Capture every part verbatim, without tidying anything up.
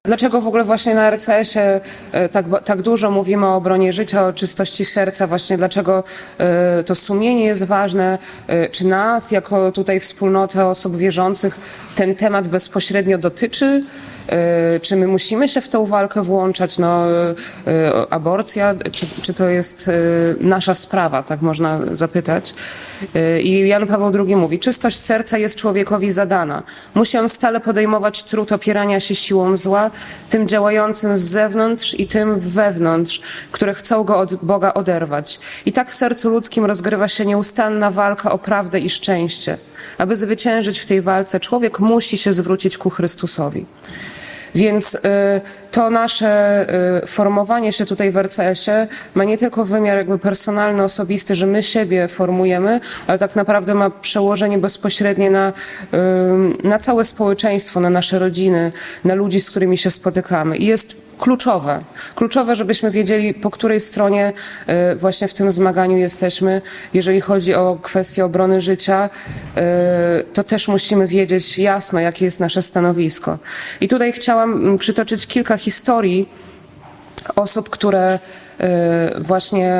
dlaczego w ogóle właśnie na er ce esie tak, tak dużo mówimy o obronie życia, o czystości serca, właśnie dlaczego to sumienie jest ważne, czy nas jako tutaj wspólnotę osób wierzących ten temat bezpośrednio dotyczy, czy my musimy się w tą walkę włączać, no aborcja, czy, czy to jest nasza sprawa, tak można zapytać. I Jan Paweł drugi mówi, czystość serca jest człowiekowi zadana. Musi on stale podejmować trud opierania się siłom zła, tym działającym z zewnątrz i tym wewnątrz, które chcą go od Boga oderwać. I tak w sercu ludzkim rozgrywa się nieustanna walka o prawdę i szczęście. Aby zwyciężyć w tej walce, człowiek musi się zwrócić ku Chrystusowi. Więc y, to nasze y, formowanie się tutaj w er ce esie ma nie tylko wymiar jakby personalny, osobisty, że my siebie formujemy, ale tak naprawdę ma przełożenie bezpośrednie na, y, na całe społeczeństwo, na nasze rodziny, na ludzi, z którymi się spotykamy. I jest kluczowe. Kluczowe, żebyśmy wiedzieli, po której stronie y, właśnie w tym zmaganiu jesteśmy. Jeżeli chodzi o kwestię obrony życia, y, to też musimy wiedzieć jasno, jakie jest nasze stanowisko. I tutaj chciałam przytoczyć kilka historii osób, które y, właśnie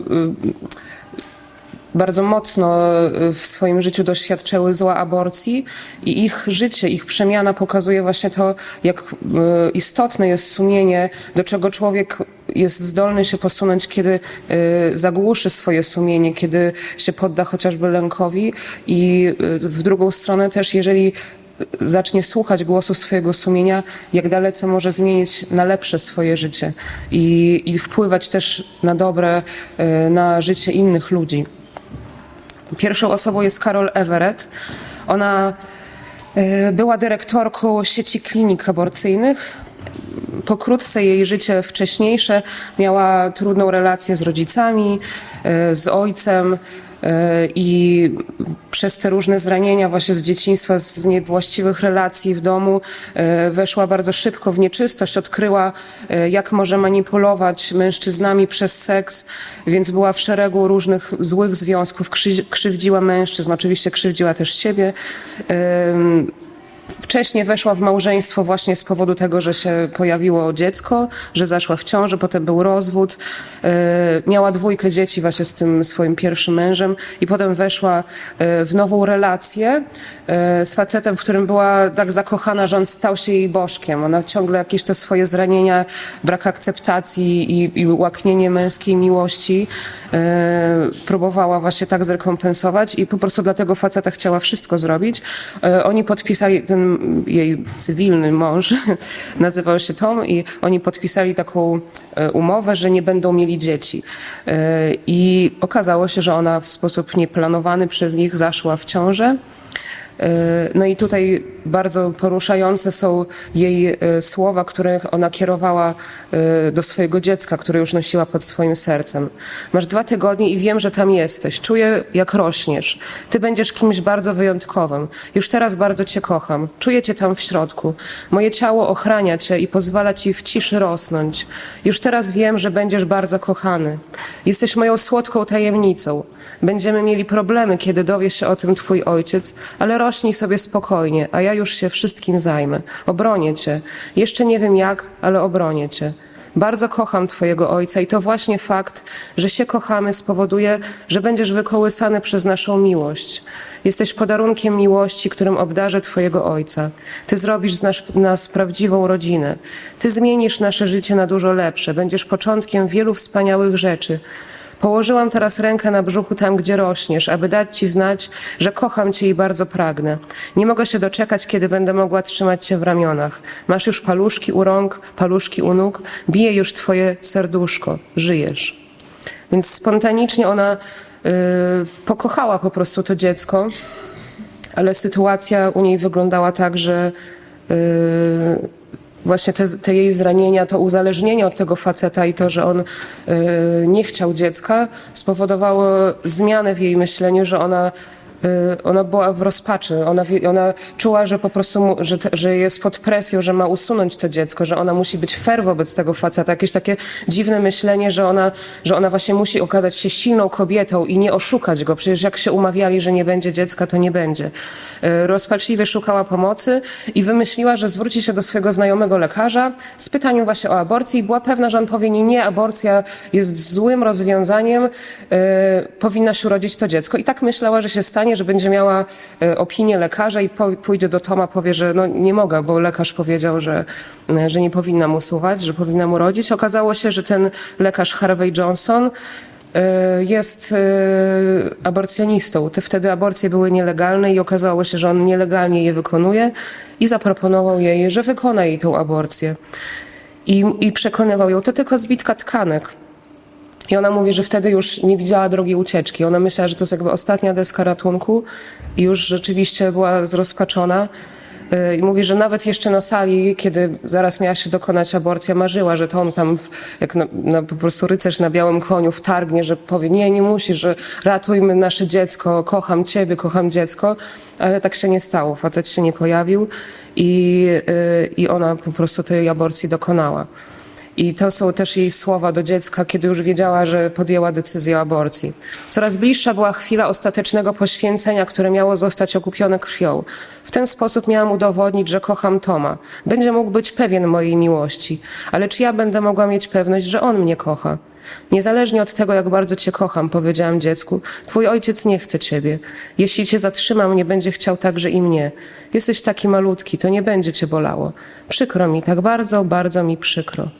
y, bardzo mocno w swoim życiu doświadczyły zła aborcji i ich życie, ich przemiana pokazuje właśnie to, jak istotne jest sumienie, do czego człowiek jest zdolny się posunąć, kiedy zagłuszy swoje sumienie, kiedy się podda chociażby lękowi i w drugą stronę też, jeżeli zacznie słuchać głosu swojego sumienia, jak dalece może zmienić na lepsze swoje życie i, i wpływać też na dobre, na życie innych ludzi. Pierwszą osobą jest Carol Everett. Ona była dyrektorką sieci klinik aborcyjnych. Pokrótce jej życie wcześniejsze miała trudną relację z rodzicami, z ojcem i przez te różne zranienia właśnie z dzieciństwa, z niewłaściwych relacji w domu weszła bardzo szybko w nieczystość, odkryła jak może manipulować mężczyznami przez seks, więc była w szeregu różnych złych związków, krzywdziła mężczyzn, oczywiście krzywdziła też siebie. Wcześniej weszła w małżeństwo właśnie z powodu tego, że się pojawiło dziecko, że zaszła w ciąży, potem był rozwód. Miała dwójkę dzieci właśnie z tym swoim pierwszym mężem i potem weszła w nową relację z facetem, w którym była tak zakochana, że on stał się jej bożkiem. Ona ciągle jakieś te swoje zranienia, brak akceptacji i, i łaknienie męskiej miłości próbowała właśnie tak zrekompensować i po prostu dla tego faceta chciała wszystko zrobić. Oni podpisali, ten jej cywilny mąż nazywał się Tom i oni podpisali taką umowę, że nie będą mieli dzieci. I okazało się, że ona w sposób nieplanowany przez nich zaszła w ciążę. No i tutaj bardzo poruszające są jej słowa, które ona kierowała do swojego dziecka, które już nosiła pod swoim sercem. Masz dwa tygodnie i wiem, że tam jesteś. Czuję, jak rośniesz. Ty będziesz kimś bardzo wyjątkowym. Już teraz bardzo cię kocham. Czuję cię tam w środku. Moje ciało ochrania cię i pozwala ci w ciszy rosnąć. Już teraz wiem, że będziesz bardzo kochany. Jesteś moją słodką tajemnicą. Będziemy mieli problemy, kiedy dowie się o tym twój ojciec, ale rośnij sobie spokojnie, a ja już się wszystkim zajmę. Obronię cię. Jeszcze nie wiem jak, ale obronię cię. Bardzo kocham twojego ojca i to właśnie fakt, że się kochamy, spowoduje, że będziesz wykołysany przez naszą miłość. Jesteś podarunkiem miłości, którym obdarzę twojego ojca. Ty zrobisz z nas, nas prawdziwą rodzinę. Ty zmienisz nasze życie na dużo lepsze. Będziesz początkiem wielu wspaniałych rzeczy. Położyłam teraz rękę na brzuchu tam, gdzie rośniesz, aby dać ci znać, że kocham cię i bardzo pragnę. Nie mogę się doczekać, kiedy będę mogła trzymać cię w ramionach. Masz już paluszki u rąk, paluszki u nóg, bije już twoje serduszko, żyjesz. Więc spontanicznie ona yy, pokochała po prostu to dziecko, ale sytuacja u niej wyglądała tak, że yy, właśnie te, te jej zranienia, to uzależnienie od tego faceta i to, że on y, nie chciał dziecka, spowodowało zmianę w jej myśleniu, że ona Ona była w rozpaczy, ona, ona czuła, że po prostu, że, że jest pod presją, że ma usunąć to dziecko, że ona musi być fair wobec tego faceta. Jakieś takie dziwne myślenie, że ona, że ona właśnie musi okazać się silną kobietą i nie oszukać go. Przecież jak się umawiali, że nie będzie dziecka, to nie będzie. Rozpaczliwie szukała pomocy i wymyśliła, że zwróci się do swojego znajomego lekarza z pytaniem właśnie o aborcję i była pewna, że on powie nie, nie, aborcja jest złym rozwiązaniem, yy, powinna się urodzić to dziecko. I tak myślała, że się stanie, że będzie miała y, opinię lekarza i po, pójdzie do Toma, powie, że no nie mogę, bo lekarz powiedział, że, y, że nie powinna mu słuchać, że powinna mu rodzić. Okazało się, że ten lekarz Harvey Johnson y, jest y, aborcjonistą. Te wtedy aborcje były nielegalne i okazało się, że on nielegalnie je wykonuje i zaproponował jej, że wykona jej tą aborcję. I, i przekonywał ją, to tylko zbitka tkanek. I ona mówi, że wtedy już nie widziała drogi ucieczki. Ona myślała, że to jest jakby ostatnia deska ratunku i już rzeczywiście była zrozpaczona. I mówi, że nawet jeszcze na sali, kiedy zaraz miała się dokonać aborcja, marzyła, że to on tam jak na, na, po prostu rycerz na białym koniu wtargnie, że powie nie, nie musisz, że ratujmy nasze dziecko, kocham ciebie, kocham dziecko. Ale tak się nie stało. Facet się nie pojawił i, yy, i ona po prostu tej aborcji dokonała. I to są też jej słowa do dziecka, kiedy już wiedziała, że podjęła decyzję o aborcji. Coraz bliższa była chwila ostatecznego poświęcenia, które miało zostać okupione krwią. W ten sposób miałam udowodnić, że kocham Toma. Będzie mógł być pewien mojej miłości. Ale czy ja będę mogła mieć pewność, że on mnie kocha? Niezależnie od tego, jak bardzo cię kocham, powiedziałam dziecku, twój ojciec nie chce ciebie. Jeśli cię zatrzymam, nie będzie chciał także i mnie. Jesteś taki malutki, to nie będzie cię bolało. Przykro mi, tak bardzo, bardzo mi przykro.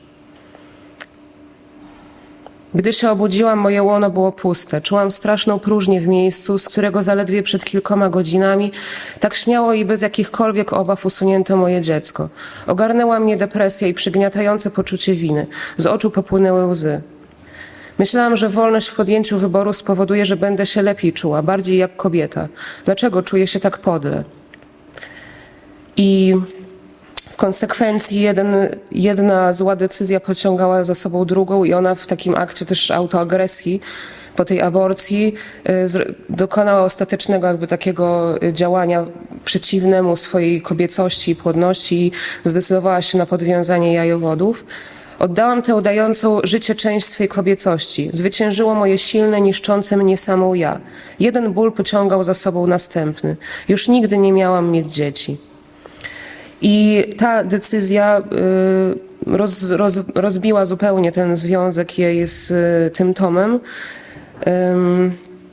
Gdy się obudziłam, moje łono było puste. Czułam straszną próżnię w miejscu, z którego zaledwie przed kilkoma godzinami tak śmiało i bez jakichkolwiek obaw usunięto moje dziecko. Ogarnęła mnie depresja i przygniatające poczucie winy. Z oczu popłynęły łzy. Myślałam, że wolność w podjęciu wyboru spowoduje, że będę się lepiej czuła, bardziej jak kobieta. Dlaczego czuję się tak podle? I w konsekwencji jeden, jedna zła decyzja pociągała za sobą drugą i ona w takim akcie też autoagresji po tej aborcji y, dokonała ostatecznego jakby takiego działania przeciwnemu swojej kobiecości i płodności i zdecydowała się na podwiązanie jajowodów. Oddałam tę dającą życie część swej kobiecości. Zwyciężyło moje silne, niszczące mnie samą ja. Jeden ból pociągał za sobą następny. Już nigdy nie miałam mieć dzieci. I ta decyzja y, roz, roz, rozbiła zupełnie ten związek jej z y, tym Tomem. Ym,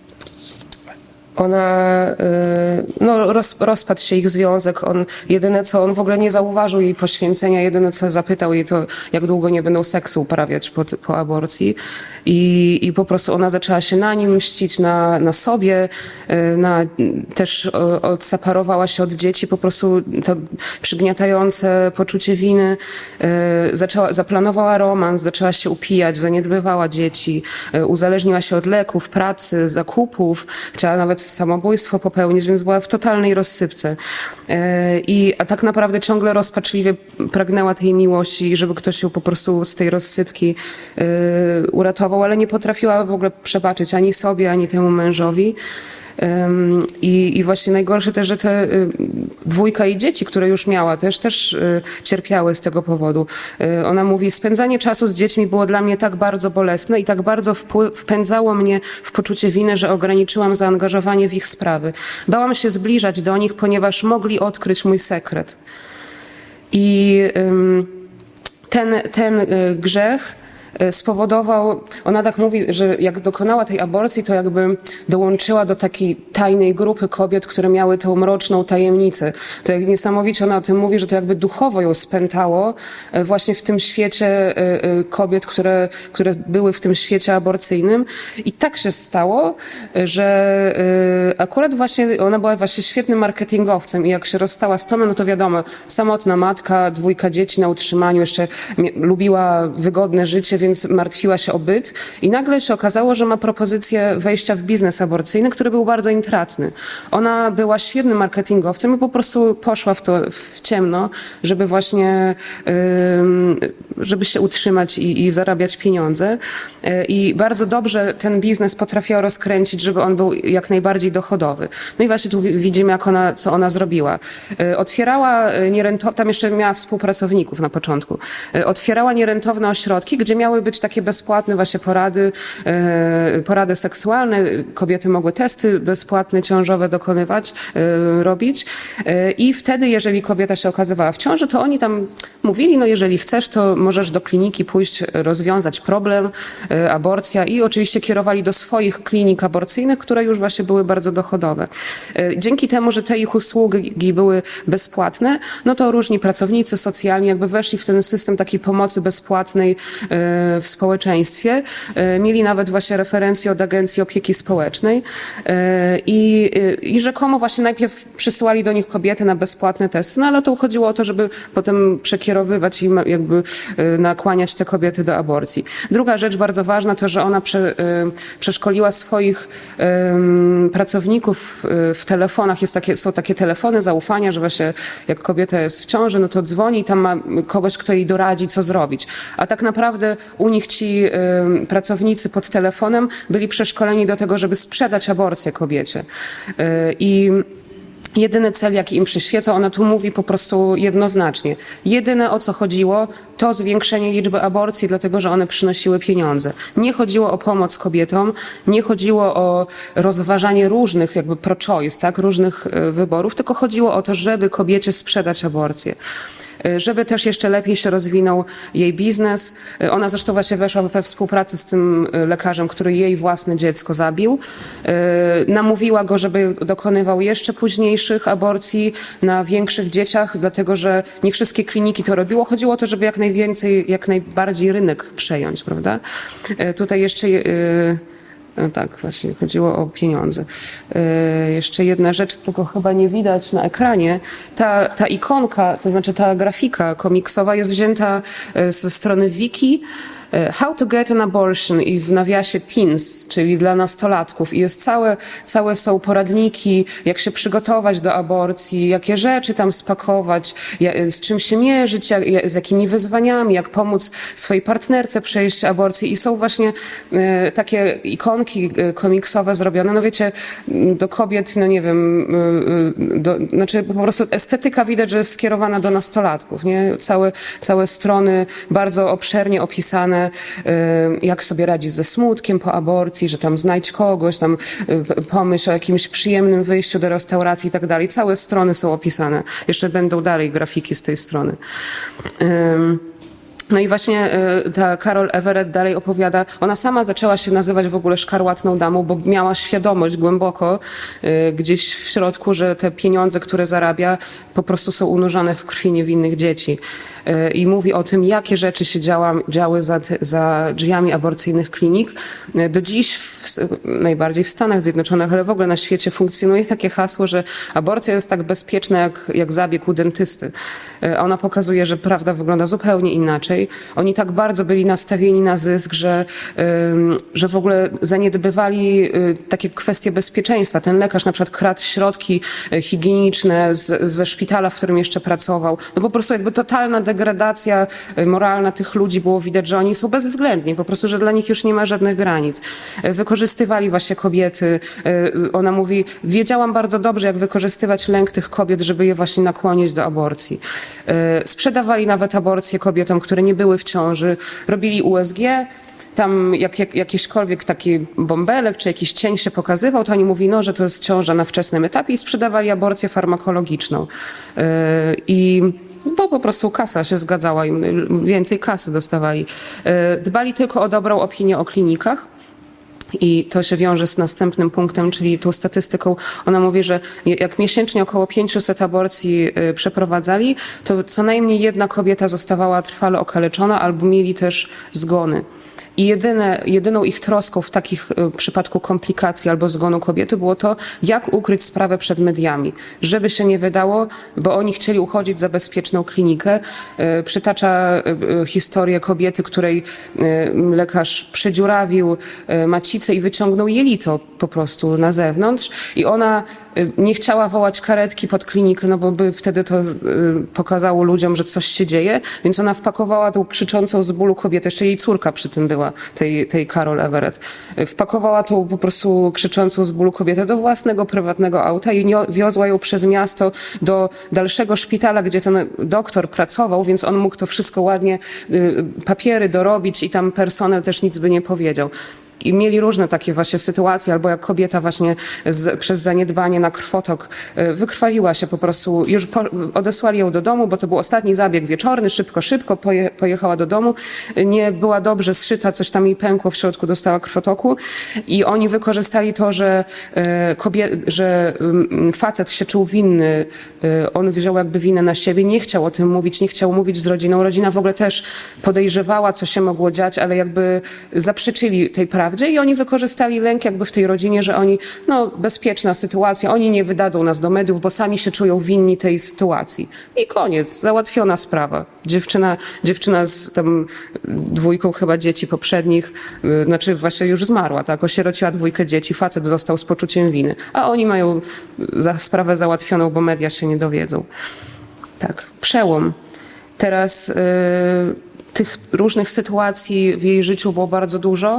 Ona, y, no roz, rozpadł się ich związek, on jedyne co, on w ogóle nie zauważył jej poświęcenia, jedyne co zapytał jej to, jak długo nie będą seksu uprawiać po, po aborcji i, i po prostu ona zaczęła się na nim mścić, na, na sobie, y, na, też odseparowała się od dzieci, po prostu to przygniatające poczucie winy, y, zaczęła, zaplanowała romans, zaczęła się upijać, zaniedbywała dzieci, y, uzależniła się od leków, pracy, zakupów, chciała nawet samobójstwo popełnić, więc była w totalnej rozsypce. I, a tak naprawdę ciągle rozpaczliwie pragnęła tej miłości, żeby ktoś ją po prostu z tej rozsypki y, uratował, ale nie potrafiła w ogóle przebaczyć ani sobie, ani temu mężowi. Um, i, I właśnie najgorsze też, że te y, dwójka jej dzieci, które już miała, też, też y, cierpiały z tego powodu. Y, ona mówi, spędzanie czasu z dziećmi było dla mnie tak bardzo bolesne i tak bardzo wpły- wpędzało mnie w poczucie winy, że ograniczyłam zaangażowanie w ich sprawy. Bałam się zbliżać do nich, ponieważ mogli odkryć mój sekret. I ym, ten, ten y, grzech spowodował, ona tak mówi, że jak dokonała tej aborcji, to jakby dołączyła do takiej tajnej grupy kobiet, które miały tę mroczną tajemnicę. To jak niesamowicie ona o tym mówi, że to jakby duchowo ją spętało właśnie w tym świecie kobiet, które, które były w tym świecie aborcyjnym. I tak się stało, że akurat właśnie ona była właśnie świetnym marketingowcem i jak się rozstała z Tomem, no to wiadomo, samotna matka, dwójka dzieci na utrzymaniu, jeszcze lubiła wygodne życie, więc martwiła się o byt i nagle się okazało, że ma propozycję wejścia w biznes aborcyjny, który był bardzo intratny. Ona była świetnym marketingowcem i po prostu poszła w to w ciemno, żeby właśnie, żeby się utrzymać i, i zarabiać pieniądze. I bardzo dobrze ten biznes potrafiła rozkręcić, żeby on był jak najbardziej dochodowy. No i właśnie tu widzimy, jak ona, co ona zrobiła. Otwierała nierentowne, tam jeszcze miała współpracowników na początku, otwierała nierentowne ośrodki, gdzie miały być takie bezpłatne właśnie porady, porady seksualne. Kobiety mogły testy bezpłatne, ciążowe dokonywać, robić. I wtedy, jeżeli kobieta się okazywała w ciąży, to oni tam mówili, no jeżeli chcesz, to możesz do kliniki pójść, rozwiązać problem, aborcja, i oczywiście kierowali do swoich klinik aborcyjnych, które już właśnie były bardzo dochodowe. Dzięki temu, że te ich usługi były bezpłatne, no to różni pracownicy socjalni jakby weszli w ten system takiej pomocy bezpłatnej w społeczeństwie. Mieli nawet właśnie referencje od Agencji Opieki Społecznej i, i rzekomo właśnie najpierw przysyłali do nich kobiety na bezpłatne testy, no ale to chodziło o to, żeby potem przekierowywać i jakby nakłaniać te kobiety do aborcji. Druga rzecz bardzo ważna to, że ona prze, przeszkoliła swoich um, pracowników w telefonach. Jest takie, są takie telefony zaufania, że właśnie jak kobieta jest w ciąży, no to dzwoni i tam ma kogoś, kto jej doradzi, co zrobić. A tak naprawdę u nich ci um, pracownicy pod telefonem byli przeszkoleni do tego, żeby sprzedać aborcję kobiecie. I jedyny cel, jaki im przyświeca, ona tu mówi po prostu jednoznacznie. Jedyne, o co chodziło, to zwiększenie liczby aborcji, dlatego że one przynosiły pieniądze. Nie chodziło o pomoc kobietom, nie chodziło o rozważanie różnych jakby pro-choice, tak, różnych wyborów, tylko chodziło o to, żeby kobiecie sprzedać aborcję. Żeby też jeszcze lepiej się rozwinął jej biznes. Ona zresztą właśnie weszła we współpracę z tym lekarzem, który jej własne dziecko zabił. Namówiła go, żeby dokonywał jeszcze późniejszych aborcji na większych dzieciach, dlatego że nie wszystkie kliniki to robiło. Chodziło o to, żeby jak najwięcej, jak najbardziej rynek przejąć, prawda? Tutaj jeszcze... No tak, właśnie chodziło o pieniądze. Yy, jeszcze jedna rzecz, tylko chyba nie widać na ekranie. Ta, ta ikonka, to znaczy ta grafika komiksowa jest wzięta ze strony wiki How to get an abortion i w nawiasie teens, czyli dla nastolatków. I jest całe, całe są poradniki, jak się przygotować do aborcji, jakie rzeczy tam spakować, z czym się mierzyć, jak, z jakimi wyzwaniami, jak pomóc swojej partnerce przejść aborcję. I są właśnie e, takie ikonki komiksowe zrobione, no wiecie, do kobiet, no nie wiem, do, znaczy po prostu estetyka widać, że jest skierowana do nastolatków, nie? Całe, całe strony bardzo obszernie opisane, jak sobie radzić ze smutkiem po aborcji, że tam znajdź kogoś, tam pomyśl o jakimś przyjemnym wyjściu do restauracji i tak dalej. Całe strony są opisane. Jeszcze będą dalej grafiki z tej strony. No i właśnie ta Carol Everett dalej opowiada, ona sama zaczęła się nazywać w ogóle szkarłatną damą, bo miała świadomość głęboko gdzieś w środku, że te pieniądze, które zarabia, po prostu są unurzane w krwi niewinnych dzieci. I mówi o tym, jakie rzeczy się działa, działy za, za drzwiami aborcyjnych klinik. Do dziś, w, najbardziej w Stanach Zjednoczonych, ale w ogóle na świecie funkcjonuje takie hasło, że aborcja jest tak bezpieczna jak, jak zabieg u dentysty. Ona pokazuje, że prawda wygląda zupełnie inaczej. Oni tak bardzo byli nastawieni na zysk, że, że w ogóle zaniedbywali takie kwestie bezpieczeństwa. Ten lekarz na przykład kradł środki higieniczne z, ze szpitala, w którym jeszcze pracował. No po prostu jakby totalna degradacja moralna tych ludzi, było widać, że oni są bezwzględni, po prostu, że dla nich już nie ma żadnych granic. Wykorzystywali właśnie kobiety. Ona mówi, wiedziałam bardzo dobrze, jak wykorzystywać lęk tych kobiet, żeby je właśnie nakłonić do aborcji. Sprzedawali nawet aborcje kobietom, które nie były w ciąży. Robili U S G. Tam jak, jak jakiśkolwiek taki bąbelek czy jakiś cień się pokazywał, to oni mówi, no, że to jest ciąża na wczesnym etapie i sprzedawali aborcję farmakologiczną. I bo po prostu kasa się zgadzała, im więcej kasy dostawali. Dbali tylko o dobrą opinię o klinikach. I to się wiąże z następnym punktem, czyli tą statystyką. Ona mówi, że jak miesięcznie około pięćset aborcji przeprowadzali, to co najmniej jedna kobieta zostawała trwale okaleczona albo mieli też zgony. I jedyne, jedyną ich troską w takich w przypadku komplikacji albo zgonu kobiety było to, jak ukryć sprawę przed mediami, żeby się nie wydało, bo oni chcieli uchodzić za bezpieczną klinikę. Przytacza historię kobiety, której lekarz przedziurawił macicę i wyciągnął jelito po prostu na zewnątrz i ona nie chciała wołać karetki pod klinikę, no bo by wtedy to pokazało ludziom, że coś się dzieje, więc ona wpakowała tą krzyczącą z bólu kobietę, jeszcze jej córka przy tym była, tej, tej Carol Everett, wpakowała tą po prostu krzyczącą z bólu kobietę do własnego prywatnego auta i wiozła ją przez miasto do dalszego szpitala, gdzie ten doktor pracował, więc on mógł to wszystko ładnie, papiery dorobić i tam personel też nic by nie powiedział. I mieli różne takie właśnie sytuacje, albo jak kobieta właśnie z, przez zaniedbanie na krwotok wykrwawiła się po prostu, już po, odesłali ją do domu, bo to był ostatni zabieg wieczorny, szybko, szybko poje, pojechała do domu, nie była dobrze zszyta, coś tam jej pękło w środku, dostała krwotoku i oni wykorzystali to, że, kobie, że facet się czuł winny, on wziął jakby winę na siebie, nie chciał o tym mówić, nie chciał mówić z rodziną, rodzina w ogóle też podejrzewała, co się mogło dziać, ale jakby zaprzeczyli tej prawdzie i oni wykorzystali lęk jakby w tej rodzinie, że oni, no bezpieczna sytuacja, oni nie wydadzą nas do mediów, bo sami się czują winni tej sytuacji. I koniec, załatwiona sprawa. Dziewczyna, dziewczyna z tam dwójką chyba dzieci poprzednich, yy, znaczy właśnie już zmarła, tak, osierociła dwójkę dzieci, facet został z poczuciem winy, a oni mają za sprawę załatwioną, bo media się nie dowiedzą. Tak, przełom. Teraz yy, tych różnych sytuacji w jej życiu było bardzo dużo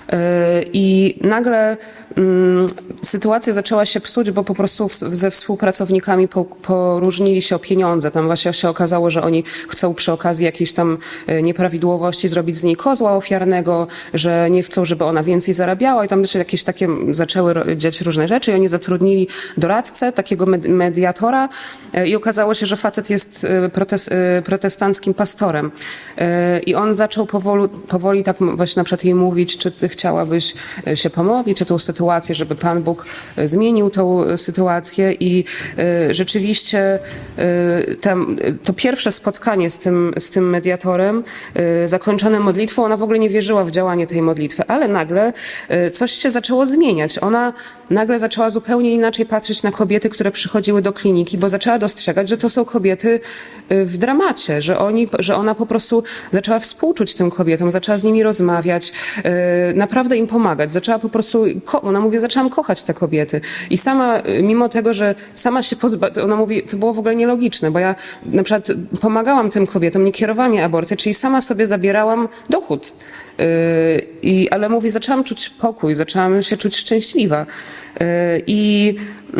i nagle mm, sytuacja zaczęła się psuć, bo po prostu w, ze współpracownikami po, poróżnili się o pieniądze. Tam właśnie się okazało, że oni chcą przy okazji jakiejś tam nieprawidłowości zrobić z niej kozła ofiarnego, że nie chcą, żeby ona więcej zarabiała i tam się jakieś takie zaczęły dziać różne rzeczy i oni zatrudnili doradcę, takiego mediatora i okazało się, że facet jest protest, protestanckim pastorem i on zaczął powoli, powoli tak właśnie na przykład jej mówić, czy ty chciałabyś się pomodlić o tą sytuację, żeby Pan Bóg zmienił tą sytuację i rzeczywiście tam, to pierwsze spotkanie z tym, z tym mediatorem zakończone modlitwą, ona w ogóle nie wierzyła w działanie tej modlitwy, ale nagle coś się zaczęło zmieniać. Ona nagle zaczęła zupełnie inaczej patrzeć na kobiety, które przychodziły do kliniki, bo zaczęła dostrzegać, że to są kobiety w dramacie, że, oni, że ona po prostu zaczęła współczuć tym kobietom, zaczęła z nimi rozmawiać, naprawdę im pomagać. Zaczęła po prostu, ona mówi, zaczęłam kochać te kobiety. I sama, mimo tego, że sama się pozba... Ona mówi, to było w ogóle nielogiczne, bo ja na przykład pomagałam tym kobietom, nie kierowałam je aborcję, czyli sama sobie zabierałam dochód. Yy, i, ale mówi, zaczęłam czuć pokój, zaczęłam się czuć szczęśliwa. Yy, I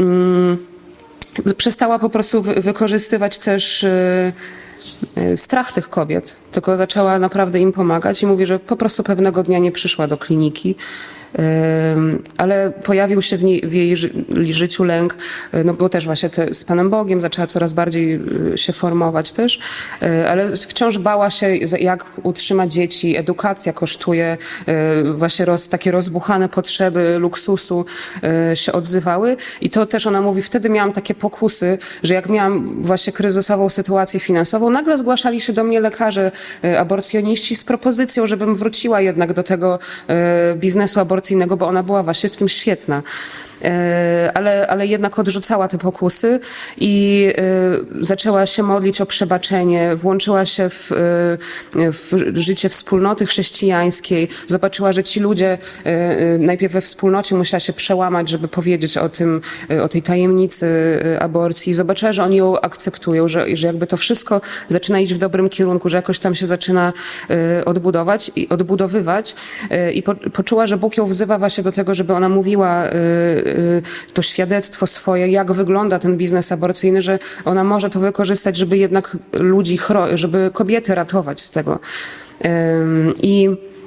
yy, przestała po prostu wy, wykorzystywać też yy, strach tych kobiet, tylko zaczęła naprawdę im pomagać i mówi, że po prostu pewnego dnia nie przyszła do kliniki, ale pojawił się w, niej, w jej życiu lęk, no bo też właśnie te, z Panem Bogiem zaczęła coraz bardziej się formować też, ale wciąż bała się, jak utrzymać dzieci, edukacja kosztuje, właśnie roz, takie rozbuchane potrzeby luksusu się odzywały i to też ona mówi, wtedy miałam takie pokusy, że jak miałam właśnie kryzysową sytuację finansową, nagle zgłaszali się do mnie lekarze, aborcjoniści z propozycją, żebym wróciła jednak do tego biznesu aborcyjnego, bo ona była właśnie w tym świetna. Ale, ale jednak odrzucała te pokusy i zaczęła się modlić o przebaczenie, włączyła się w, w życie wspólnoty chrześcijańskiej, zobaczyła, że ci ludzie najpierw we wspólnocie musiała się przełamać, żeby powiedzieć o tym, o tej tajemnicy aborcji. Zobaczyła, że oni ją akceptują, że, że jakby to wszystko zaczyna iść w dobrym kierunku, że jakoś tam się zaczyna odbudować i odbudowywać i po, poczuła, że Bóg ją wzywa właśnie do tego, żeby ona mówiła to świadectwo swoje, jak wygląda ten biznes aborcyjny, że ona może to wykorzystać, żeby jednak ludzi, żeby kobiety ratować z tego. I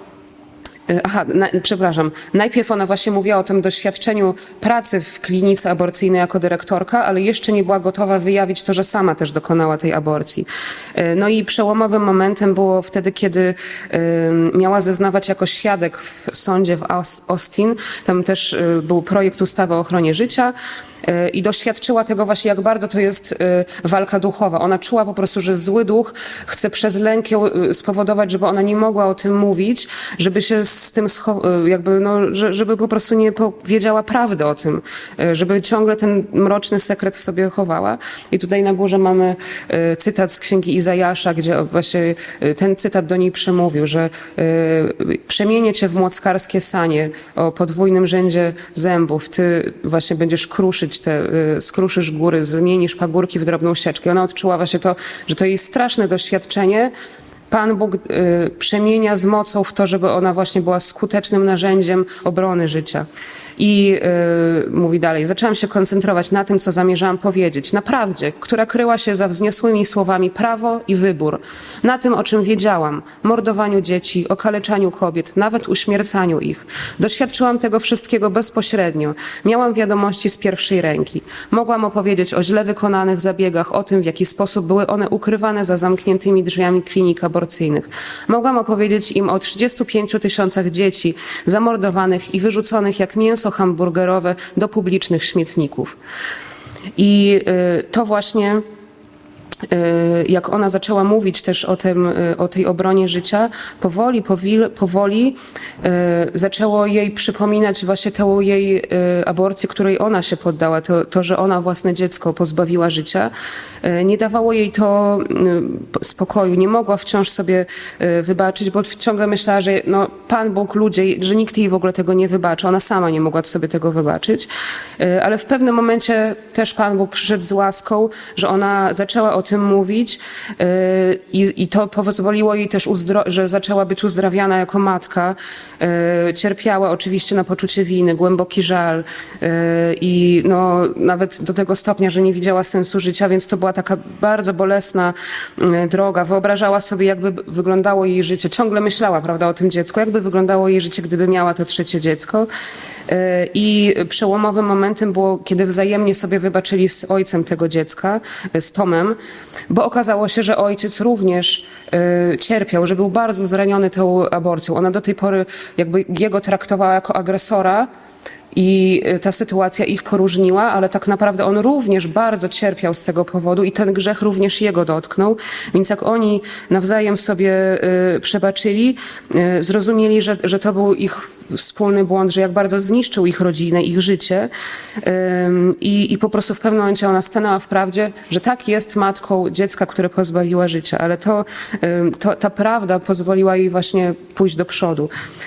Aha, na, przepraszam. Najpierw ona właśnie mówiła o tym doświadczeniu pracy w klinice aborcyjnej jako dyrektorka, ale jeszcze nie była gotowa wyjawić to, że sama też dokonała tej aborcji. No i przełomowym momentem było wtedy, kiedy miała zeznawać jako świadek w sądzie w Austin. Tam też był projekt ustawy o ochronie życia. I doświadczyła tego właśnie, jak bardzo to jest walka duchowa. Ona czuła po prostu, że zły duch chce przez lęk ją spowodować, żeby ona nie mogła o tym mówić, żeby się z tym jakby, no, żeby po prostu nie powiedziała prawdy o tym, żeby ciągle ten mroczny sekret w sobie chowała. I tutaj na górze mamy cytat z księgi Izajasza, gdzie właśnie ten cytat do niej przemówił, że przemienię cię w młockarskie sanie o podwójnym rzędzie zębów. Ty właśnie będziesz kruszyć te, skruszysz góry, zmienisz pagórki w drobną sieczkę. Ona odczuła właśnie to, że to jej straszne doświadczenie Pan Bóg y, przemienia z mocą w to, żeby ona właśnie była skutecznym narzędziem obrony życia. I y, mówi dalej, zaczęłam się koncentrować na tym, co zamierzałam powiedzieć, na prawdzie, która kryła się za wzniosłymi słowami prawo i wybór, na tym, o czym wiedziałam, mordowaniu dzieci, okaleczaniu kobiet, nawet uśmiercaniu ich. Doświadczyłam tego wszystkiego bezpośrednio. Miałam wiadomości z pierwszej ręki. Mogłam opowiedzieć o źle wykonanych zabiegach, o tym, w jaki sposób były one ukrywane za zamkniętymi drzwiami klinik aborcyjnych. Mogłam opowiedzieć im o trzydziestu pięciu tysiącach dzieci zamordowanych i wyrzuconych jak mięso hamburgerowe do publicznych śmietników. I y, to właśnie jak ona zaczęła mówić też o tym, o tej obronie życia, powoli, powoli, powoli zaczęło jej przypominać właśnie tę jej aborcję, której ona się poddała, to, to, że ona własne dziecko pozbawiła życia. Nie dawało jej to spokoju, nie mogła wciąż sobie wybaczyć, bo ciągle myślała, że no, Pan Bóg, ludzie, że nikt jej w ogóle tego nie wybaczy. Ona sama nie mogła sobie tego wybaczyć. Ale w pewnym momencie też Pan Bóg przyszedł z łaską, że ona zaczęła o tym mówić i, i to pozwoliło jej też, uzdro- że zaczęła być uzdrawiana jako matka. Cierpiała oczywiście na poczucie winy, głęboki żal i no, nawet do tego stopnia, że nie widziała sensu życia, więc to była taka bardzo bolesna droga. Wyobrażała sobie, jakby wyglądało jej życie. Ciągle myślała, prawda, o tym dziecku, jakby wyglądało jej życie, gdyby miała to trzecie dziecko. I przełomowym momentem było, kiedy wzajemnie sobie wybaczyli z ojcem tego dziecka, z Tomem, bo okazało się, że ojciec również cierpiał, że był bardzo zraniony tą aborcją. Ona do tej pory jakby jego traktowała jako agresora i ta sytuacja ich poróżniła, ale tak naprawdę on również bardzo cierpiał z tego powodu i ten grzech również jego dotknął. Więc jak oni nawzajem sobie y, przebaczyli, y, zrozumieli, że, że to był ich wspólny błąd, że jak bardzo zniszczył ich rodzinę, ich życie y, i, i po prostu w pewnym momencie ona stanęła w prawdzie, że tak, jest matką dziecka, które pozbawiła życia, ale to, y, to ta prawda pozwoliła jej właśnie pójść do przodu.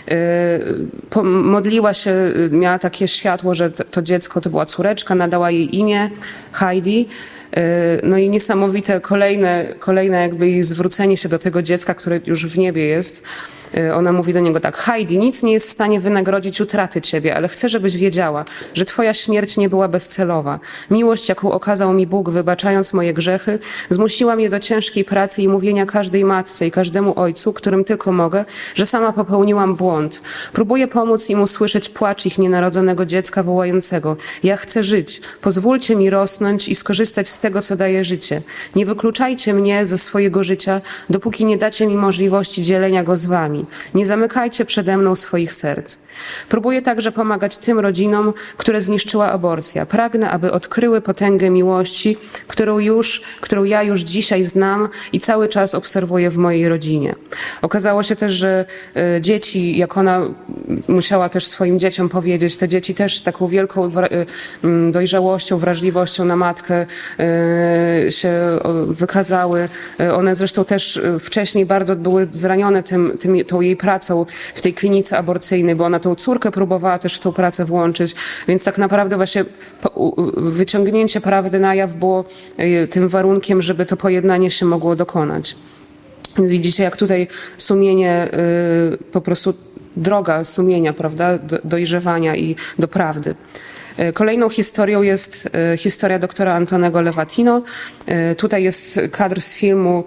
Y, modliła się, miała takie takie światło, że to, to dziecko to była córeczka, nadała jej imię Heidi. No i niesamowite kolejne, kolejne jakby jej zwrócenie się do tego dziecka, które już w niebie jest. Ona mówi do niego tak: Heidi, nic nie jest w stanie wynagrodzić utraty ciebie, ale chcę, żebyś wiedziała, że twoja śmierć nie była bezcelowa. Miłość, jaką okazał mi Bóg, wybaczając moje grzechy, zmusiła mnie do ciężkiej pracy i mówienia każdej matce i każdemu ojcu, którym tylko mogę, że sama popełniłam błąd. Próbuję pomóc im usłyszeć płacz ich nienarodzonego dziecka wołającego: ja chcę żyć, pozwólcie mi rosnąć i skorzystać z tego, co daje życie. Nie wykluczajcie mnie ze swojego życia, dopóki nie dacie mi możliwości dzielenia go z wami. Nie zamykajcie przede mną swoich serc. Próbuję także pomagać tym rodzinom, które zniszczyła aborcja. Pragnę, aby odkryły potęgę miłości, którą już, którą ja już dzisiaj znam i cały czas obserwuję w mojej rodzinie. Okazało się też, że y, dzieci, jak ona musiała też swoim dzieciom powiedzieć, te dzieci też taką wielką y, y, dojrzałością, wrażliwością na matkę y, się wykazały. Y, one zresztą też y, wcześniej bardzo były zranione tym, tym, tą jej pracą w tej klinice aborcyjnej, bo ona tą córkę próbowała też w tą pracę włączyć, więc tak naprawdę właśnie wyciągnięcie prawdy na jaw było tym warunkiem, żeby to pojednanie się mogło dokonać. Więc widzicie, jak tutaj sumienie, po prostu droga sumienia, prawda, do dojrzewania i do prawdy. Kolejną historią jest historia doktora Antonego Levatino. Tutaj jest kadr z filmu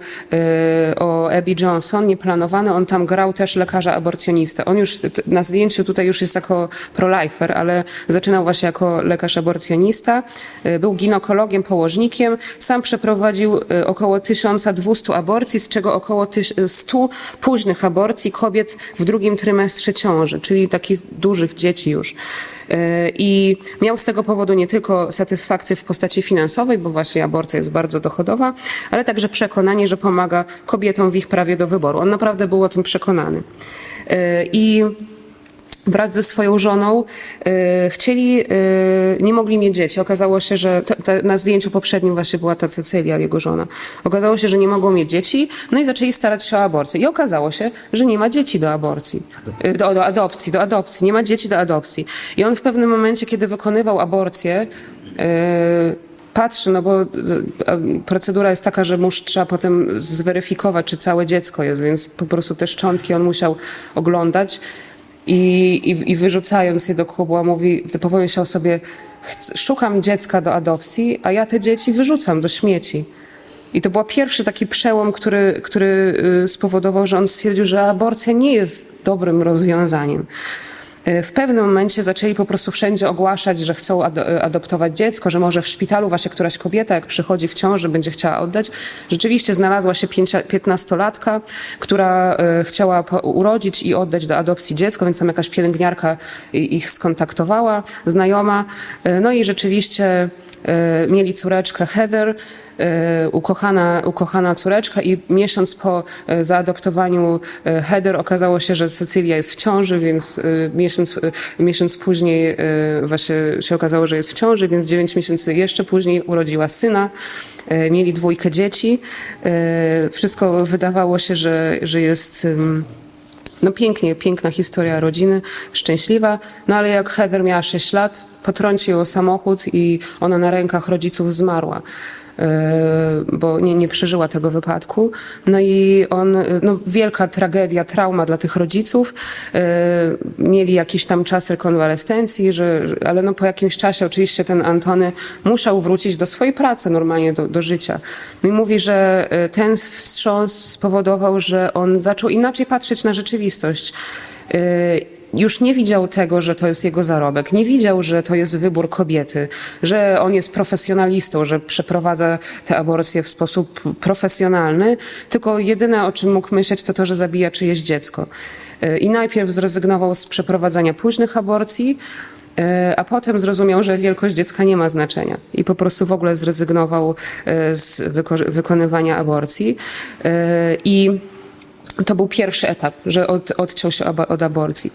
o Abby Johnson, nieplanowany. On tam grał też lekarza aborcjonistę. On już na zdjęciu tutaj już jest jako pro-lifer, ale zaczynał właśnie jako lekarz aborcjonista. Był ginekologiem, położnikiem. Sam przeprowadził około tysiąc dwieście aborcji, z czego około stu późnych aborcji kobiet w drugim trymestrze ciąży, czyli takich dużych dzieci już. I miał z tego powodu nie tylko satysfakcję w postaci finansowej, bo właśnie aborcja jest bardzo dochodowa, ale także przekonanie, że pomaga kobietom w ich prawie do wyboru. On naprawdę był o tym przekonany. I wraz ze swoją żoną y, chcieli, y, nie mogli mieć dzieci. Okazało się, że to, to, na zdjęciu poprzednim właśnie była ta Cecylia, jego żona. Okazało się, że nie mogą mieć dzieci, no i zaczęli starać się o aborcję. I okazało się, że nie ma dzieci do aborcji, y, do, do adopcji, do adopcji. Nie ma dzieci do adopcji. I on w pewnym momencie, kiedy wykonywał aborcję, y, patrzy, no bo procedura jest taka, że musz trzeba potem zweryfikować, czy całe dziecko jest, więc po prostu te szczątki on musiał oglądać. I, i, I wyrzucając je do kubła, mówi, pomyślał sobie, szukam dziecka do adopcji, a ja te dzieci wyrzucam do śmieci. I to był pierwszy taki przełom, który, który spowodował, że on stwierdził, że aborcja nie jest dobrym rozwiązaniem. W pewnym momencie zaczęli po prostu wszędzie ogłaszać, że chcą adoptować dziecko, że może w szpitalu właśnie któraś kobieta, jak przychodzi w ciąży, będzie chciała oddać. Rzeczywiście znalazła się piętnastolatka, która chciała urodzić i oddać do adopcji dziecko, więc tam jakaś pielęgniarka ich skontaktowała, znajoma. No i rzeczywiście mieli córeczkę Heather, ukochana, ukochana córeczka, i miesiąc po zaadoptowaniu Heather okazało się, że Cecylia jest w ciąży, więc miesiąc, miesiąc później właśnie się okazało, że jest w ciąży, więc dziewięć miesięcy jeszcze później urodziła syna. Mieli dwójkę dzieci. Wszystko wydawało się, że, że jest no pięknie, piękna historia rodziny, szczęśliwa, no ale jak Heather miała sześć lat, potrącił ją samochód i ona na rękach rodziców zmarła, bo nie, nie przeżyła tego wypadku. No i on, no wielka tragedia, trauma dla tych rodziców. Mieli jakiś tam czas rekonwalescencji, że, ale no po jakimś czasie oczywiście ten Antony musiał wrócić do swojej pracy, normalnie do, do życia. No i mówi, że ten wstrząs spowodował, że on zaczął inaczej patrzeć na rzeczywistość. Już nie widział tego, że to jest jego zarobek, nie widział, że to jest wybór kobiety, że on jest profesjonalistą, że przeprowadza te aborcje w sposób profesjonalny, tylko jedyne, o czym mógł myśleć, to to, że zabija czyjeś dziecko. I najpierw zrezygnował z przeprowadzania późnych aborcji, a potem zrozumiał, że wielkość dziecka nie ma znaczenia i po prostu w ogóle zrezygnował z wyko- wykonywania aborcji. I to był pierwszy etap, że od, odciął się od aborcji.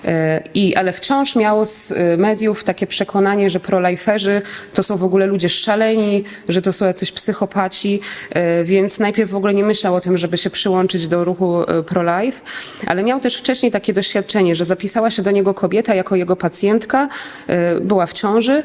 I, ale wciąż miał z mediów takie przekonanie, że proliferzy to są w ogóle ludzie szaleni, że to są jacyś psychopaci, więc najpierw w ogóle nie myślał o tym, żeby się przyłączyć do ruchu pro-life, ale miał też wcześniej takie doświadczenie, że zapisała się do niego kobieta jako jego pacjentka, była w ciąży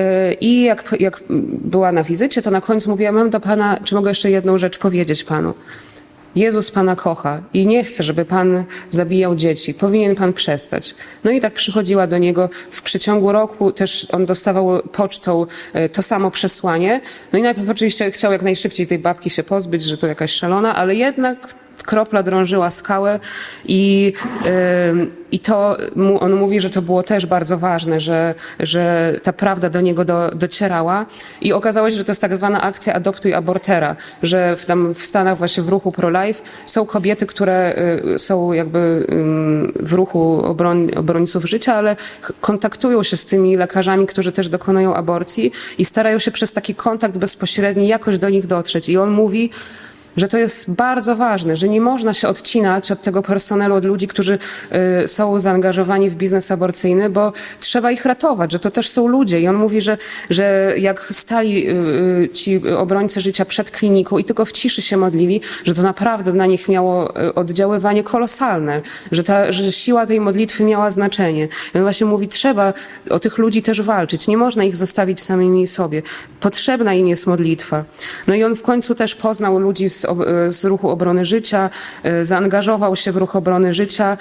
i jak, jak była na wizycie, to na końcu mówiła: mam do pana, czy mogę jeszcze jedną rzecz powiedzieć panu? Jezus pana kocha i nie chce, żeby pan zabijał dzieci. Powinien pan przestać. No i tak przychodziła do niego w przeciągu roku, też on dostawał pocztą to samo przesłanie. No i najpierw oczywiście chciał jak najszybciej tej babki się pozbyć, że to jakaś szalona, ale jednak kropla drążyła skałę i, yy, i to mu, on mówi, że to było też bardzo ważne, że, że ta prawda do niego do, docierała i okazało się, że to jest tak zwana akcja Adoptuj Abortera, że w, tam w Stanach właśnie w ruchu pro-life są kobiety, które y, są jakby y, w ruchu obroń, obrońców życia, ale kontaktują się z tymi lekarzami, którzy też dokonują aborcji i starają się przez taki kontakt bezpośredni jakoś do nich dotrzeć. I on mówi, że to jest bardzo ważne, że nie można się odcinać od tego personelu, od ludzi, którzy y, są zaangażowani w biznes aborcyjny, bo trzeba ich ratować, że to też są ludzie. I on mówi, że, że jak stali y, ci obrońcy życia przed kliniką i tylko w ciszy się modlili, że to naprawdę na nich miało oddziaływanie kolosalne, że ta że siła tej modlitwy miała znaczenie. I on właśnie mówi, trzeba o tych ludzi też walczyć, nie można ich zostawić samymi sobie. Potrzebna im jest modlitwa. No i on w końcu też poznał ludzi z z ruchu obrony życia, zaangażował się w ruch obrony życia.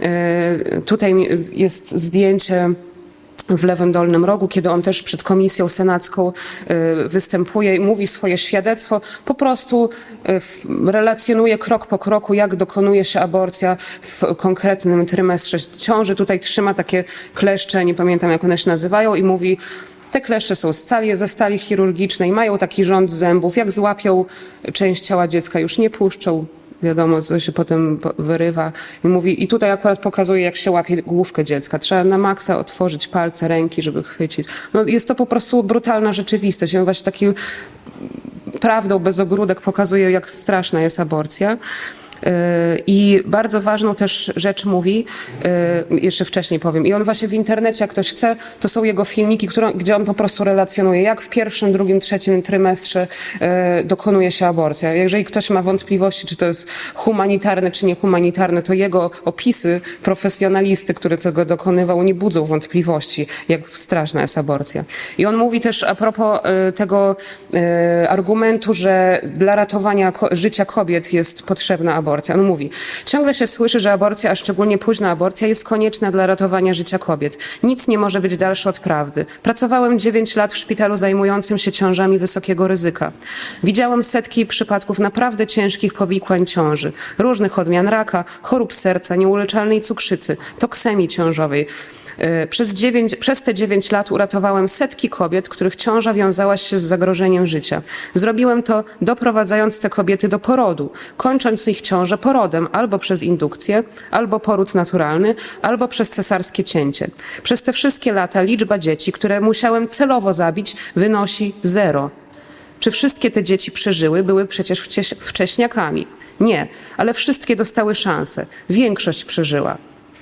Tutaj jest zdjęcie w lewym dolnym rogu, kiedy on też przed komisją senacką występuje i mówi swoje świadectwo, po prostu relacjonuje krok po kroku, jak dokonuje się aborcja w konkretnym trymestrze ciąży. Tutaj trzyma takie kleszcze, nie pamiętam jak one się nazywają, i mówi: te kleszcze są z stali, ze stali chirurgicznej, mają taki rząd zębów, jak złapią część ciała dziecka, już nie puszczą, wiadomo, co się potem wyrywa i mówi, i tutaj akurat pokazuje, jak się łapie główkę dziecka. Trzeba na maksa otworzyć palce, ręki, żeby chwycić. No, jest to po prostu brutalna rzeczywistość. I on właśnie taki prawdą bez ogródek pokazuje, jak straszna jest aborcja. I bardzo ważną też rzecz mówi, jeszcze wcześniej powiem, i on właśnie w internecie, jak ktoś chce, to są jego filmiki, które, gdzie on po prostu relacjonuje, jak w pierwszym, drugim, trzecim trymestrze dokonuje się aborcja. Jeżeli ktoś ma wątpliwości, czy to jest humanitarne, czy niehumanitarne, to jego opisy profesjonalisty, który tego dokonywał, nie budzą wątpliwości, jak straszna jest aborcja. I on mówi też a propos tego argumentu, że dla ratowania życia kobiet jest potrzebna aborcja. On mówi, ciągle się słyszy, że aborcja, a szczególnie późna aborcja, jest konieczna dla ratowania życia kobiet. Nic nie może być dalsze od prawdy. Pracowałem dziewięć lat w szpitalu zajmującym się ciążami wysokiego ryzyka. Widziałem setki przypadków naprawdę ciężkich powikłań ciąży, różnych odmian raka, chorób serca, nieuleczalnej cukrzycy, toksemii ciążowej. Przez, dziewięć, przez te dziewięć lat uratowałem setki kobiet, których ciąża wiązała się z zagrożeniem życia. Zrobiłem to doprowadzając te kobiety do porodu, kończąc ich ciążę porodem albo przez indukcję, albo poród naturalny, albo przez cesarskie cięcie. Przez te wszystkie lata liczba dzieci, które musiałem celowo zabić, wynosi zero. Czy wszystkie te dzieci przeżyły? Były przecież wcześ, wcześniakami. Nie, ale wszystkie dostały szansę. Większość przeżyła.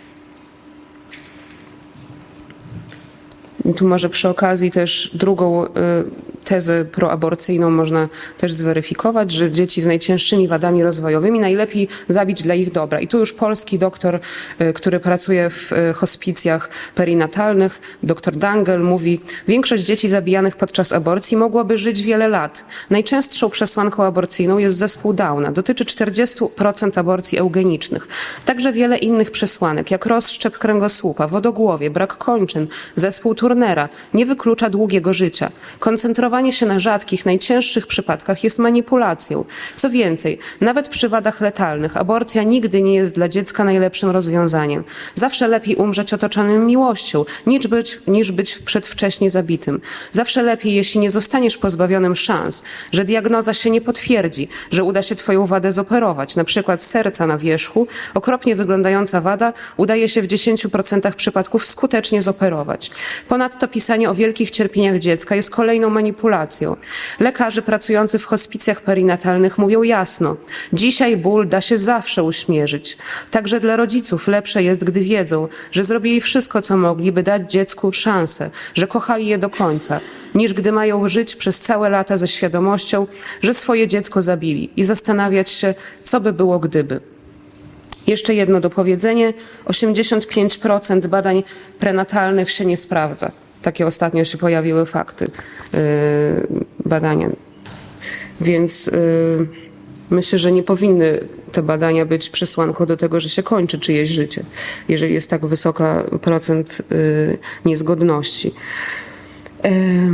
I tu może przy okazji też drugą y, tezę proaborcyjną można też zweryfikować, że dzieci z najcięższymi wadami rozwojowymi najlepiej zabić dla ich dobra. I tu już polski doktor, y, który pracuje w y, hospicjach perinatalnych, doktor Dangel, mówi, większość dzieci zabijanych podczas aborcji mogłoby żyć wiele lat. Najczęstszą przesłanką aborcyjną jest zespół Downa. Dotyczy czterdzieści procent aborcji eugenicznych. Także wiele innych przesłanek, jak rozszczep kręgosłupa, wodogłowie, brak kończyn, zespół Turnera, nie wyklucza długiego życia. Koncentrowanie się na rzadkich, najcięższych przypadkach jest manipulacją. Co więcej, nawet przy wadach letalnych aborcja nigdy nie jest dla dziecka najlepszym rozwiązaniem. Zawsze lepiej umrzeć otoczonym miłością, niż być, niż być przedwcześnie zabitym. Zawsze lepiej, jeśli nie zostaniesz pozbawionym szans, że diagnoza się nie potwierdzi, że uda się twoją wadę zoperować, na przykład serca na wierzchu, okropnie wyglądająca wada udaje się w dziesięciu procentach przypadków skutecznie zoperować. Ponadto pisanie o wielkich cierpieniach dziecka jest kolejną manipulacją. Lekarze pracujący w hospicjach perinatalnych mówią jasno, dzisiaj ból da się zawsze uśmierzyć. Także dla rodziców lepsze jest, gdy wiedzą, że zrobili wszystko, co mogli, by dać dziecku szansę, że kochali je do końca, niż gdy mają żyć przez całe lata ze świadomością, że swoje dziecko zabili i zastanawiać się, co by było gdyby. Jeszcze jedno dopowiedzenie. osiemdziesiąt pięć procent badań prenatalnych się nie sprawdza. Takie ostatnio się pojawiły fakty, yy, badania. Więc yy, myślę, że nie powinny te badania być przesłanką do tego, że się kończy czyjeś życie, jeżeli jest tak wysoka procent yy, niezgodności. Yy.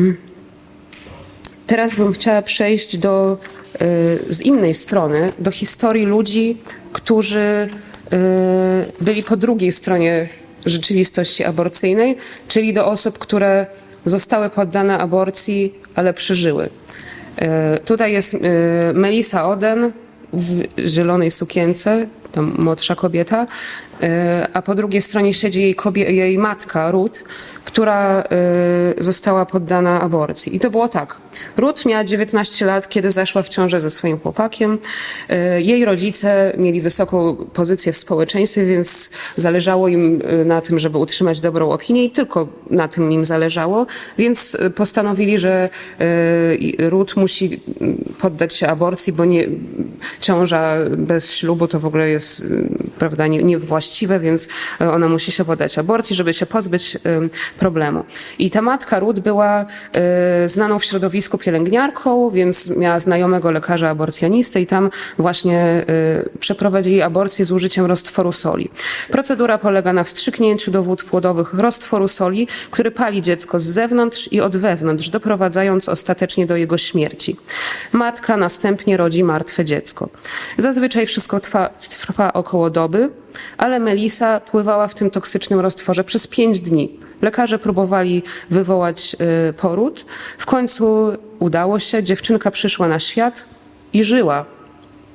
Teraz bym chciała przejść do, yy, z innej strony, do historii ludzi, którzy yy, byli po drugiej stronie rzeczywistości aborcyjnej, czyli do osób, które zostały poddane aborcji, ale przeżyły. Yy, tutaj jest yy, Melissa Oden w zielonej sukience, tam młodsza kobieta, yy, a po drugiej stronie siedzi jej, kobie- jej matka Ruth, która y, została poddana aborcji. I to było tak. Ruth miała dziewiętnaście lat, kiedy zaszła w ciążę ze swoim chłopakiem. Y, jej rodzice mieli wysoką pozycję w społeczeństwie, więc zależało im y, na tym, żeby utrzymać dobrą opinię i tylko na tym im zależało, więc postanowili, że y, Ruth musi poddać się aborcji, bo nie, ciąża bez ślubu to w ogóle jest y, prawda, nie, niewłaściwe, więc ona musi się poddać aborcji, żeby się pozbyć y, problemu. I ta matka Ruth była y, znaną w środowisku pielęgniarką, więc miała znajomego lekarza aborcjonistę i tam właśnie y, przeprowadzili aborcję z użyciem roztworu soli. Procedura polega na wstrzyknięciu do wód płodowych roztworu soli, który pali dziecko z zewnątrz i od wewnątrz, doprowadzając ostatecznie do jego śmierci. Matka następnie rodzi martwe dziecko. Zazwyczaj wszystko trwa, trwa około doby, ale Melissa pływała w tym toksycznym roztworze przez pięć dni. Lekarze próbowali wywołać y, poród. W końcu udało się, dziewczynka przyszła na świat i żyła.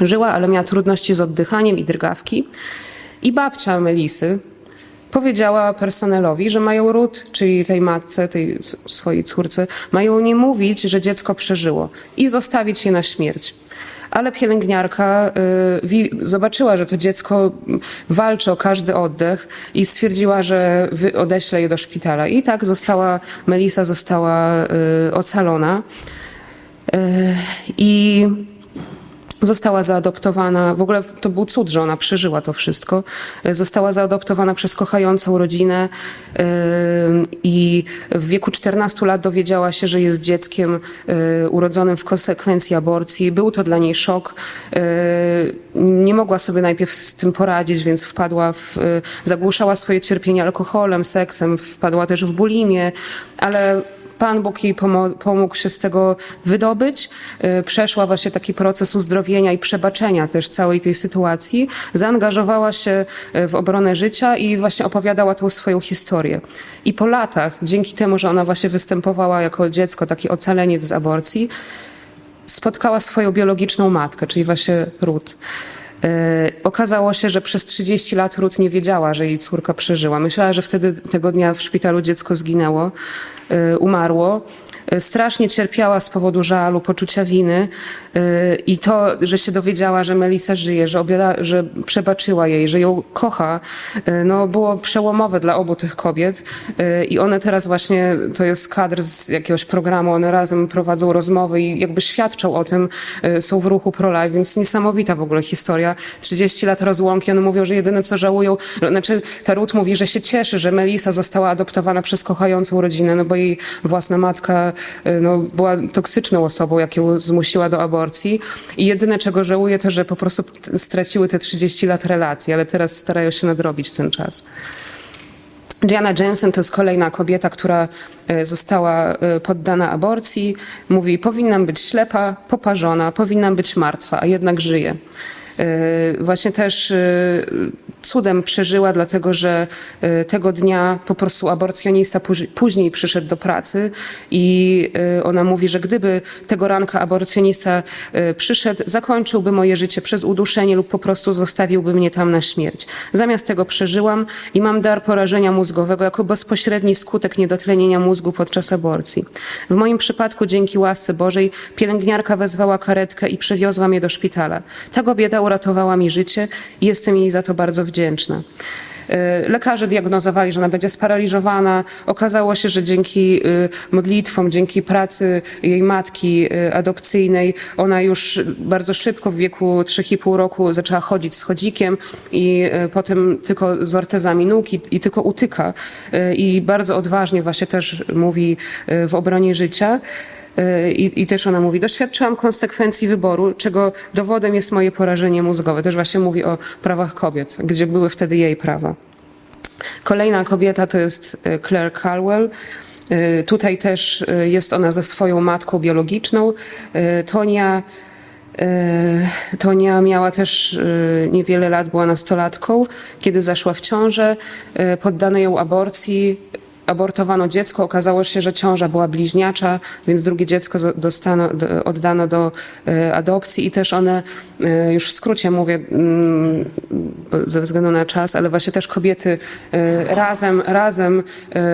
Żyła, ale miała trudności z oddychaniem i drgawki. I babcia Melisy powiedziała personelowi, że mają Ruth, czyli tej matce, tej swojej córce, mają nie mówić, że dziecko przeżyło i zostawić je na śmierć. Ale pielęgniarka y, zobaczyła, że to dziecko walczy o każdy oddech i stwierdziła, że odeśle je do szpitala. I tak została, Melisa została y, ocalona. Y, I została zaadoptowana, w ogóle to był cud, że ona przeżyła to wszystko. Została zaadoptowana przez kochającą rodzinę yy, i w wieku czternastu lat dowiedziała się, że jest dzieckiem yy, urodzonym w konsekwencji aborcji. Był to dla niej szok. Yy, nie mogła sobie najpierw z tym poradzić, więc wpadła w, yy, zagłuszała swoje cierpienie alkoholem, seksem, wpadła też w bulimię, ale Pan Bóg jej pomógł się z tego wydobyć. Przeszła właśnie taki proces uzdrowienia i przebaczenia też całej tej sytuacji. Zaangażowała się w obronę życia i właśnie opowiadała tą swoją historię. I po latach, dzięki temu, że ona właśnie występowała jako dziecko, taki ocaleniec z aborcji, spotkała swoją biologiczną matkę, czyli właśnie Ruth. Yy, okazało się, że przez trzydzieści lat Ruth nie wiedziała, że jej córka przeżyła. Myślała, że wtedy tego dnia w szpitalu dziecko zginęło, yy, umarło. Yy, strasznie cierpiała z powodu żalu, poczucia winy yy, i to, że się dowiedziała, że Melisa żyje, że, obiada, że przebaczyła jej, że ją kocha, yy, no było przełomowe dla obu tych kobiet. Yy, I one teraz właśnie, to jest kadr z jakiegoś programu, one razem prowadzą rozmowy i jakby świadczą o tym, yy, są w ruchu pro-life, więc niesamowita w ogóle historia. trzydzieści lat rozłąki, one mówią, że jedyne co żałują, znaczy ta Ruth mówi, że się cieszy, że Melisa została adoptowana przez kochającą rodzinę, no bo jej własna matka no, była toksyczną osobą, jak ją zmusiła do aborcji i jedyne czego żałuje to, że po prostu straciły te trzydzieści lat relacji, ale teraz starają się nadrobić ten czas. Gianna Jensen to jest kolejna kobieta, która została poddana aborcji. Mówi, powinnam być ślepa, poparzona, powinnam być martwa, a jednak żyje. Właśnie też cudem przeżyła, dlatego że tego dnia po prostu aborcjonista później przyszedł do pracy i ona mówi, że gdyby tego ranka aborcjonista przyszedł, zakończyłby moje życie przez uduszenie lub po prostu zostawiłby mnie tam na śmierć. Zamiast tego przeżyłam i mam dar porażenia mózgowego jako bezpośredni skutek niedotlenienia mózgu podczas aborcji. W moim przypadku dzięki łasce Bożej pielęgniarka wezwała karetkę i przewiozła mnie do szpitala. Ta kobieta uratowała mi życie i jestem jej za to bardzo wdzięczna. Lekarze diagnozowali, że ona będzie sparaliżowana. Okazało się, że dzięki modlitwom, dzięki pracy jej matki adopcyjnej, ona już bardzo szybko w wieku trzech i pół roku zaczęła chodzić z chodzikiem i potem tylko z ortezami nóg i, i tylko utyka. I bardzo odważnie właśnie też mówi w obronie życia. I, I też ona mówi, doświadczyłam konsekwencji wyboru, czego dowodem jest moje porażenie mózgowe. Też właśnie mówi o prawach kobiet, gdzie były wtedy jej prawa. Kolejna kobieta to jest Claire Caldwell. Tutaj też jest ona ze swoją matką biologiczną. Tonia, Tonia miała też niewiele lat, była nastolatką, kiedy zaszła w ciążę. Poddano ją aborcji. Abortowano dziecko, okazało się, że ciąża była bliźniacza, więc drugie dziecko dostano, oddano do adopcji i też one, już w skrócie mówię ze względu na czas, ale właśnie też kobiety razem, razem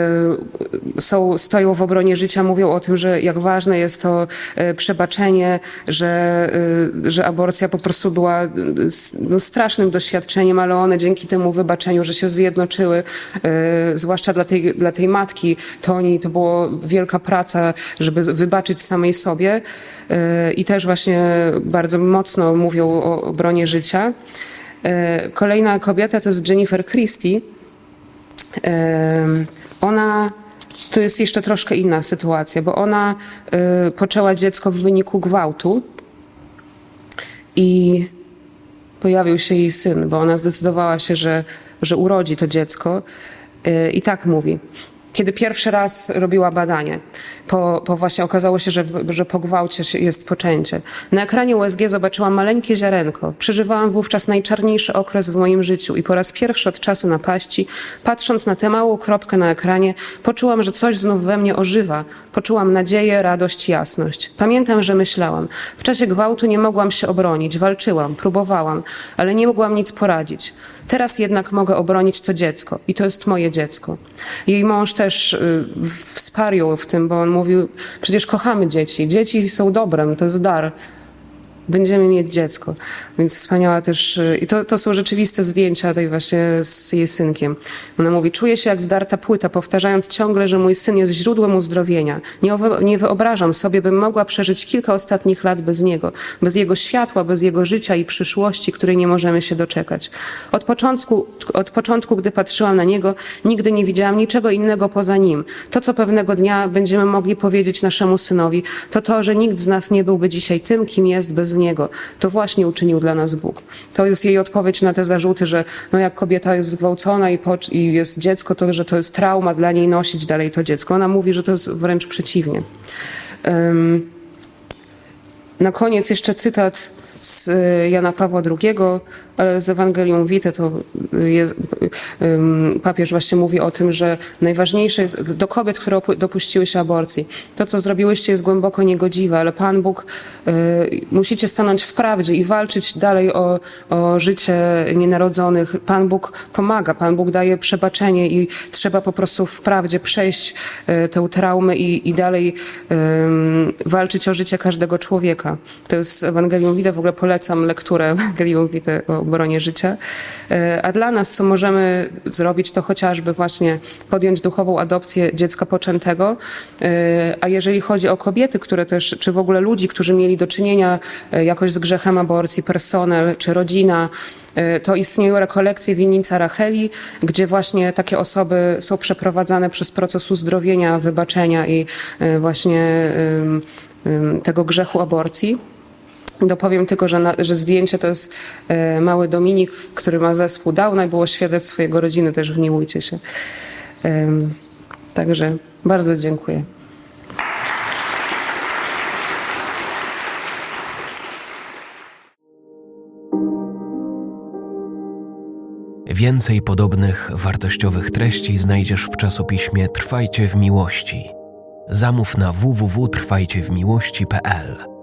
są, stoją w obronie życia, mówią o tym, że jak ważne jest to przebaczenie, że, że aborcja po prostu była no, strasznym doświadczeniem, ale one dzięki temu wybaczeniu, że się zjednoczyły, zwłaszcza dla tej, dla tej matki Toni, to była wielka praca, żeby wybaczyć samej sobie i też właśnie bardzo mocno mówią o obronie życia. Kolejna kobieta to jest Jennifer Christie. Ona, to jest jeszcze troszkę inna sytuacja, bo ona poczęła dziecko w wyniku gwałtu i pojawił się jej syn, bo ona zdecydowała się, że, że urodzi to dziecko. I tak mówi. kiedy pierwszy raz robiła badanie. Po, po właśnie okazało się, że, że po gwałcie jest poczęcie. Na ekranie U S G zobaczyłam maleńkie ziarenko. Przeżywałam wówczas najczarniejszy okres w moim życiu i po raz pierwszy od czasu napaści, patrząc na tę małą kropkę na ekranie, poczułam, że coś znów we mnie ożywa. Poczułam nadzieję, radość, jasność. Pamiętam, że myślałam. W czasie gwałtu nie mogłam się obronić, walczyłam, próbowałam, ale nie mogłam nic poradzić. Teraz jednak mogę obronić to dziecko i to jest moje dziecko. Jej mąż też y, wsparł ją w tym, bo on mówił, przecież kochamy dzieci, dzieci są dobrem, to jest dar. Będziemy mieć dziecko. Więc wspaniała też... I to, to są rzeczywiste zdjęcia tej właśnie z jej synkiem. Ona mówi, czuję się jak zdarta płyta, powtarzając ciągle, że mój syn jest źródłem uzdrowienia. Nie, nie wyobrażam sobie, bym mogła przeżyć kilka ostatnich lat bez niego. Bez jego światła, bez jego życia i przyszłości, której nie możemy się doczekać. Od początku, od początku, gdy patrzyłam na niego, nigdy nie widziałam niczego innego poza nim. To, co pewnego dnia będziemy mogli powiedzieć naszemu synowi, to to, że nikt z nas nie byłby dzisiaj tym, kim jest bez niego. To właśnie uczynił dla nas Bóg. To jest jej odpowiedź na te zarzuty, że no jak kobieta jest zgwałcona i, po, i jest dziecko, to że to jest trauma dla niej nosić dalej to dziecko. Ona mówi, że to jest wręcz przeciwnie. Um, na koniec jeszcze cytat z Jana Pawła drugiego, ale z Ewangelium Vitae to jest, um, papież właśnie mówi o tym, że najważniejsze jest do kobiet, które dopuściły się aborcji. To, co zrobiłyście, jest głęboko niegodziwe, ale Pan Bóg, y, musicie stanąć w prawdzie i walczyć dalej o, o życie nienarodzonych. Pan Bóg pomaga, Pan Bóg daje przebaczenie i trzeba po prostu w prawdzie przejść y, tę traumę i, i dalej y, walczyć o życie każdego człowieka. To jest Ewangelium Vitae, w ogóle polecam lekturę Ewangelium Vitae o obronie życia. A dla nas, co możemy zrobić, to chociażby właśnie podjąć duchową adopcję dziecka poczętego. A jeżeli chodzi o kobiety, które też, czy w ogóle ludzi, którzy mieli do czynienia jakoś z grzechem aborcji, personel czy rodzina, to istnieją rekolekcje winnica Racheli, gdzie właśnie takie osoby są przeprowadzane przez proces uzdrowienia, wybaczenia i właśnie tego grzechu aborcji. Dopowiem tylko, że, na, że zdjęcie to jest e, mały Dominik, który ma zespół Downa i było świadectwo jego rodziny, też wniłujcie się. E, także bardzo dziękuję. Więcej podobnych wartościowych treści znajdziesz w czasopiśmie Trwajcie w Miłości. Zamów na w w w kropka trwajcie w miłości kropka p l.